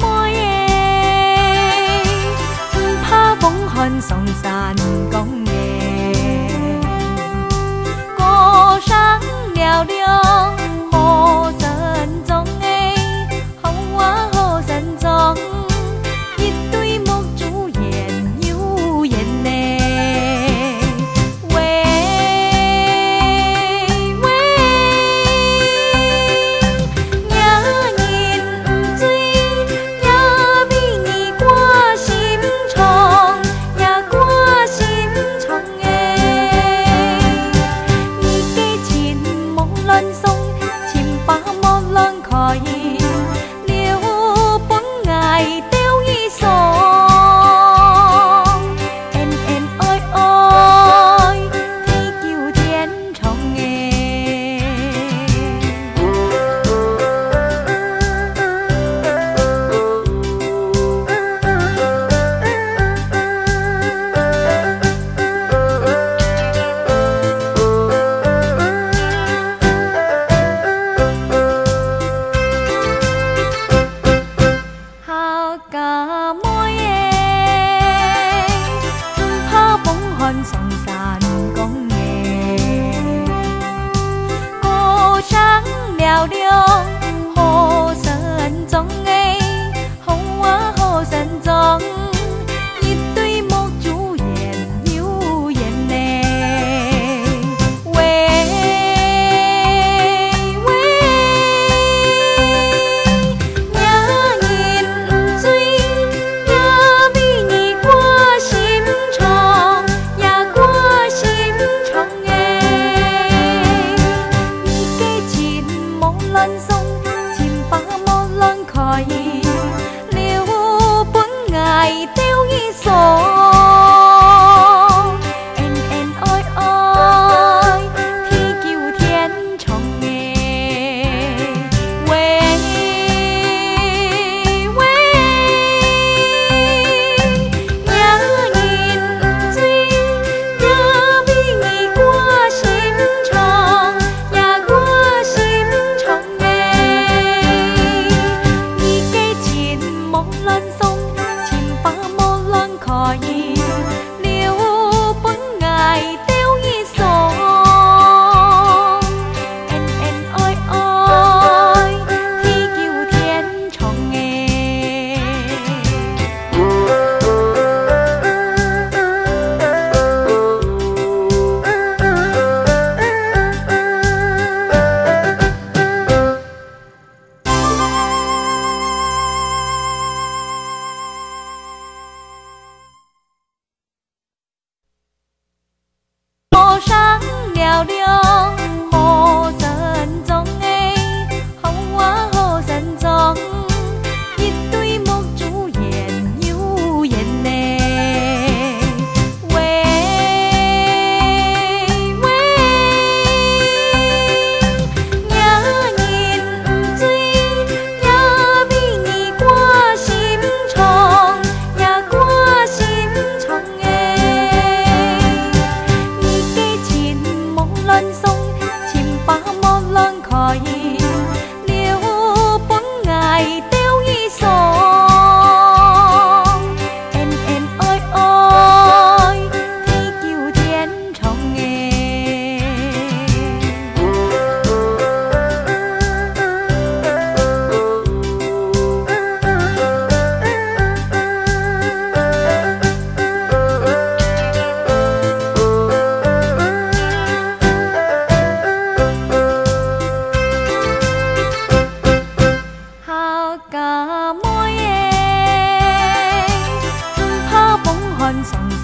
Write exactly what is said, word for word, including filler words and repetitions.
莫耶，不怕风寒送山公耶，高山寥寥好山中诶，好啊好山中，一对木竹烟悠烟呢，喂喂，夜人不醉，也比你挂心肠，也挂心肠诶，你的情梦乱送，情把莫乱开。送山公耶，高山寥寥好山中诶，好啊好山中，一对木竹烟悠烟呢，喂喂，夜人不醉，也比你挂心肠。乱送，情把莫乱开，留本爱丢一双，恩恩爱爱，天叫天长诶，喂喂，夜人不醉，也比你挂心肠，也挂心。乱送，情把莫乱开，留本爱丢一双，恩恩爱爱，天叫天长诶。高山寥寥好山中诶，好啊好山中，一对木竹烟悠烟呢，喂喂，夜人不醉，也比你挂心肠，也挂心肠诶。乱送，情把莫乱开，留本爱丢一双，恩恩爱爱，天叫天长诶。莫耶，不怕风寒送